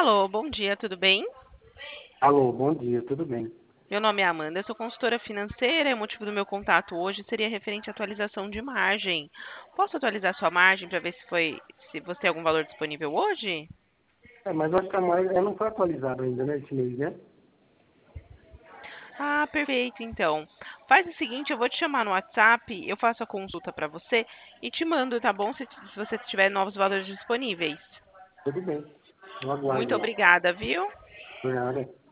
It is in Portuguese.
Alô, bom dia, tudo bem? Alô, bom dia, tudo bem? Meu nome é Amanda, eu sou consultora financeira e o motivo do meu contato hoje seria referente à atualização de margem. Posso atualizar sua margem para ver se você tem algum valor disponível hoje? Mas acho que a mais, ela não foi atualizada ainda, né, esse mês, né? Ah, perfeito, então. Faz o seguinte, eu vou te chamar no WhatsApp, eu faço a consulta para você e te mando, tá bom? Se você tiver novos valores disponíveis. Tudo bem, eu aguardo Muito aí. obrigada, viu? Por nada.